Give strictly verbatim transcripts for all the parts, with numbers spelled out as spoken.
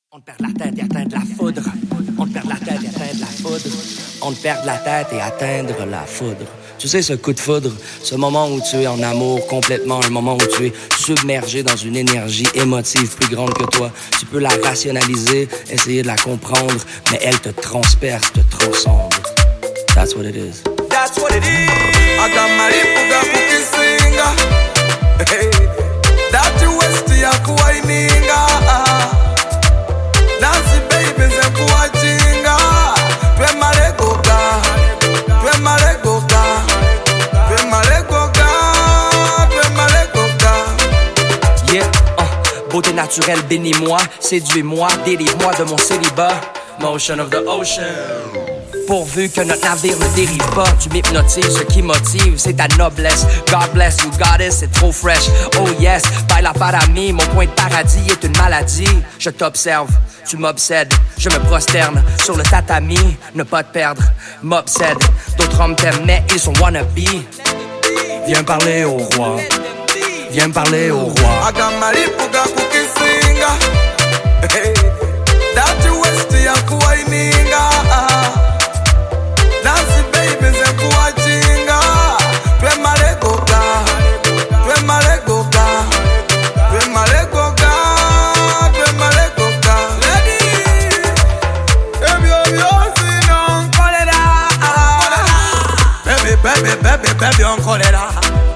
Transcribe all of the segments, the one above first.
On te perd la tête et atteindre la foudre. On te perd la tête et atteindre la foudre. On te perd la tête et atteindre la foudre. Tu sais, ce coup de foudre, ce moment où tu es en amour complètement, un moment où tu es submergé dans une énergie émotive plus grande que toi. Tu peux la rationaliser, essayer de la comprendre, mais elle te transperce, te transcende. That's what it is. That's what it is. I got my lipuga kukisinga. Hey, that you west ya kuwaininga. Nancy baby nze kuwachinga. Twe malegoga, twe malegoga, twe malegoga, twe malegoga. Yeah, uh, beauté naturelle, bénis-moi, séduis-moi, délivre-moi de mon célibat. Motion of the ocean. Pourvu que notre navire ne dérive pas, tu m'hypnotises, ce qui motive, c'est ta noblesse. God bless you, goddess, c'est trop fresh. Oh yes, baila para mí, mon point de paradis est une maladie. Je t'observe, tu m'obsèdes, je me prosterne sur le tatami. Ne pas te perdre, m'obsède. D'autres hommes t'aiment, mais ils sont wannabe. Viens parler au roi, viens parler au roi. Agamalipuga kukisinga. Hey, that you west ya kuwaininga. Nancy baby nze kuwachinga. Twe malegoga, twe malegoga, twe malegoga, twe malegoga. Lady, ebyo byosi nonkolera. Baby, baby, baby, baby onkolera.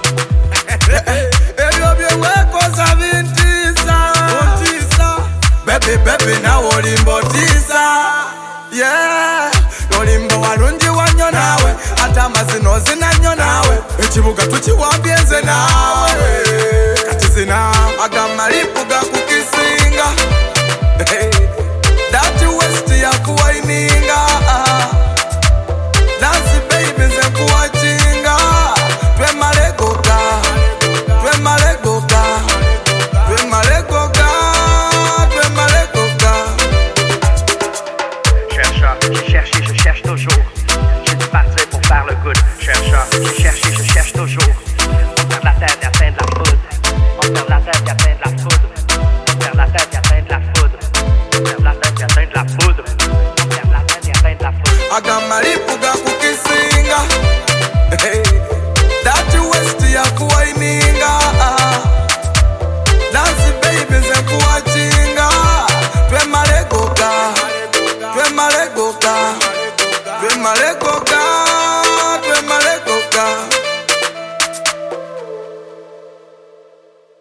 Ebyo byewekoza bintisa. Baby, baby nawe olimbotisa. Yeah, olimbo walungi wanyo nawe. Ata amazino zinanyo nawe. Ekibuga tukiwambye nze nawe. Kati zina agamalipuga kukisinga.